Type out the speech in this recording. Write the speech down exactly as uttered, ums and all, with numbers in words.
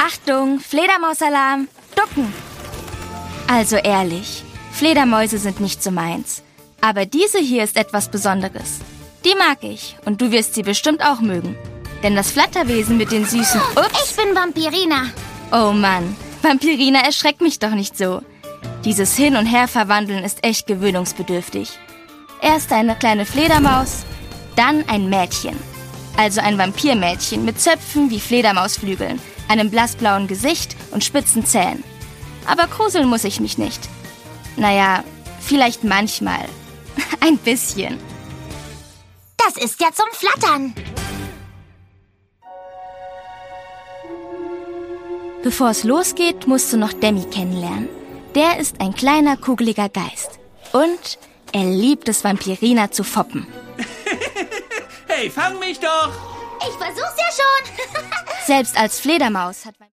Achtung, Fledermausalarm, ducken. Also ehrlich, Fledermäuse sind nicht so meins. Aber diese hier ist etwas Besonderes. Die mag ich und du wirst sie bestimmt auch mögen. Denn das Flatterwesen mit den süßen... Ups. Ich bin Vampirina. Oh Mann, Vampirina erschreckt mich doch nicht so. Dieses Hin- und Her-Verwandeln ist echt gewöhnungsbedürftig. Erst eine kleine Fledermaus, dann ein Mädchen. Also ein Vampirmädchen mit Zöpfen wie Fledermausflügeln, einem blassblauen Gesicht und spitzen Zähnen. Aber gruseln muss ich mich nicht. Naja, vielleicht manchmal. Ein bisschen. Das ist ja zum Flattern. Bevor es losgeht, musst du noch Demi kennenlernen. Der ist ein kleiner, kugeliger Geist. Und er liebt es, Vampirina zu foppen. Hey, fang mich doch! Ich versuch's ja schon. Selbst als Fledermaus hat...